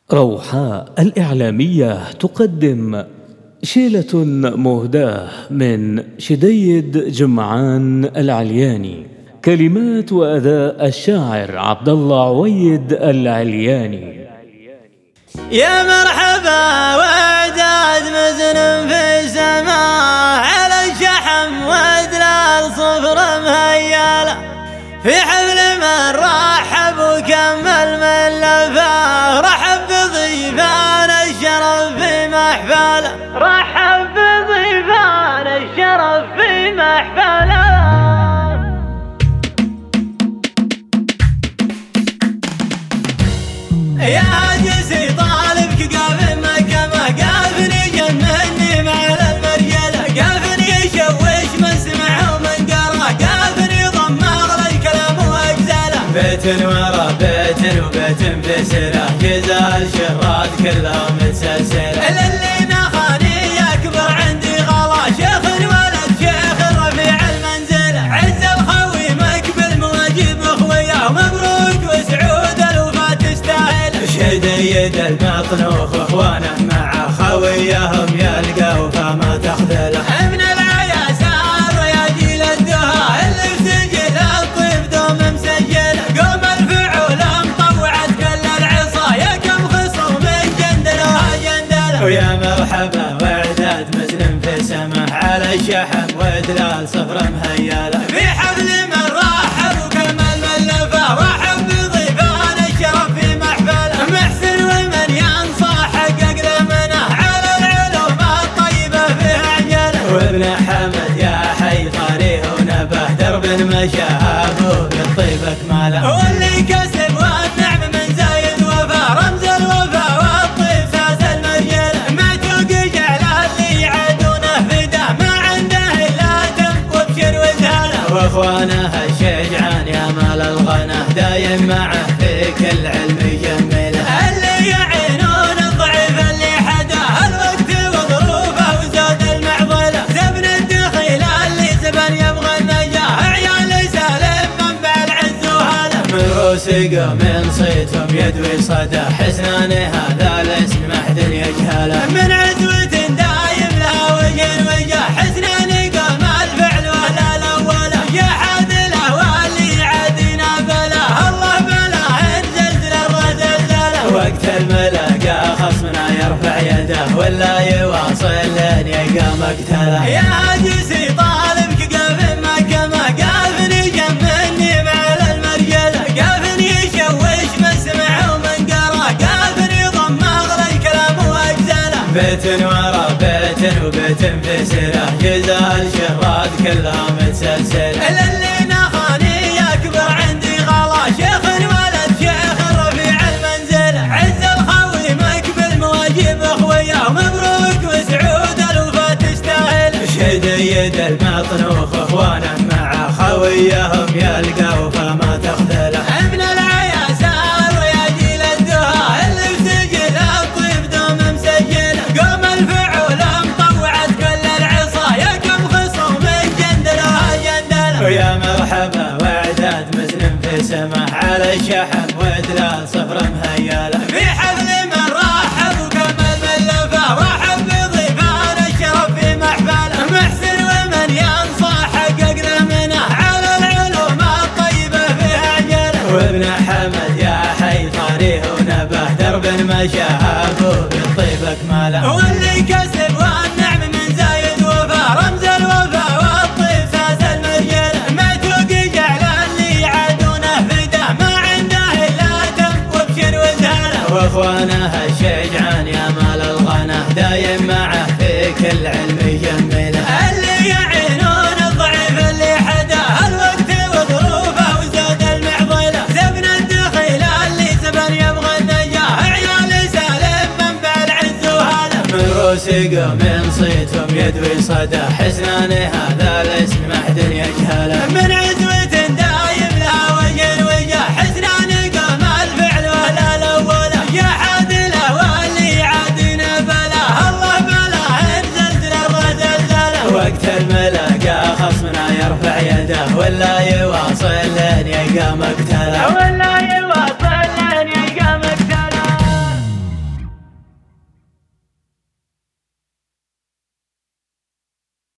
روحاء الإعلامية تقدم شيلة مهداة من شديد جمعان العلياني، كلمات وأداء الشاعر عبد الله عويد العلياني. يا مرحبا وداد مزن في السماء على الشحم ودلال صفر مهيالة، في حفل من رحب وكمل من لفاه، رحب بضيفان الشرف في محفله، رحب بضيفان الشرف في محفله. يا عجزي طالبك قاف مكة ما قافني جنني مع المرجلة، قافني يشوش من سمع ومن قرا، قافني ضماغ الكلام واجزله، بيت ورا بيت وبيت في سره، جزال شرات كلها متسلسله، للي نخاني يكبر عندي غلا، شيخ الولد شيخ رفيع المنزله، عز الخوي مقبل مواجب اخويا، ومبروك وسعود الوفاة تستاهل، شديد المطنوخ اخوانه مع خويهم يلقوا فما تخذله، من العياسار يا جيل الدهاء اللي في سجل الطيب دوم مسجله، قوم الفعول مطوعت كل العصا، يا كم خصم من جندلها جندله. ويا مرحبا واعداد مسلم في سمح على الشحم ودلال صفر مهياله، في حفل من رحب وكمل من لفاه، رحب بضيفان الشرف في محفله، محسن ومن ينصح حقق له منه على العلوم الطيبه فيه عجله، وابن حمد يا حي طريق ونبه درب مشى ابوه بالطيب اكماله، واللي كسب والنعم من زايد وفا، رمز الوفا والطيب ساس المرجله، معتوق جعل اللي يعادونه فداه، ما عنده الا دم وابشر وذهله، واخوانه الشجعان يا مال الغنى دايم معه في كل علم يجمله، اللي يعينون الضعيف اللي حداه الوقت وظروفه وزاد المعضله، زبن الدخيل اللي زبن يبغى النجاه، عيال سالم منبع العز وهله، من روس قوم صيتهم يدوي صدى، حسنان هذا الاسم محد يجهله، من عزوة دايم لها وجه، حسنان قوم الفعل ولا الاوله، يا حادله واللي يعادينا بلا، الله بلا ان زلزل الرزلزله، وقت الملاقى خصمنا يرفع يده، ولا يواصل لين يلقى مقتله، يا عجزي طالبك قاف مكة ما قافني جنني مع المرجله، قافني يشوش من سمع ومن قرا، قافني ضماغ الكلام واجزله، بيت ورا بيت وبيت في سره، جزال شرات كلها متسلسله، للي نخاني يكبر عندي غلا، شيخ الولد شيخ رفيع المنزله، عز الخوي مقبل مواجب اخويا، ومبروك وسعود الوفاة تستاهل، شديد المطنوخ اخوانه مع خويهم يلقوا فما تخذله، من العياسار يا جيل الدهاء اللي في سجل الطيب دوم مسجله، قوم الفعول مطوعت كل العصا، يا كم خصم من جندلها جندله. ويا مرحبا واعداد مسلم في سمح على الشحم ودلال صفر مهياله، في حفل من رحب وكمل من لفاه، رحب بضيفان الشرف في محفله، محسن ومن ينصح حقق له منه على العلوم الطيبه فيه عجله، وابن حمد يا حي طريق ونبه درب مشى ابوه بالطيب اكماله، واللي كسب والنعم من زايد وفا، رمز الوفا والطيب ساس المرجله، معتوق جعل اللي يعادونه فداه، ما عنده الا دم وابشر وذهله، واخوانه الشجعان يا مال الغنى دايم معه في كل علم يجمله، اللي يعينون الضعيف اللي حداه الوقت وظروفه وزاد المعضله، زبن الدخيل اللي زبن يبغى النجاه، عيال سالم منبع العز وهله، من روس قوم صيتهم يدوي صدى، حسنان هذا الاسم محد يجهله، من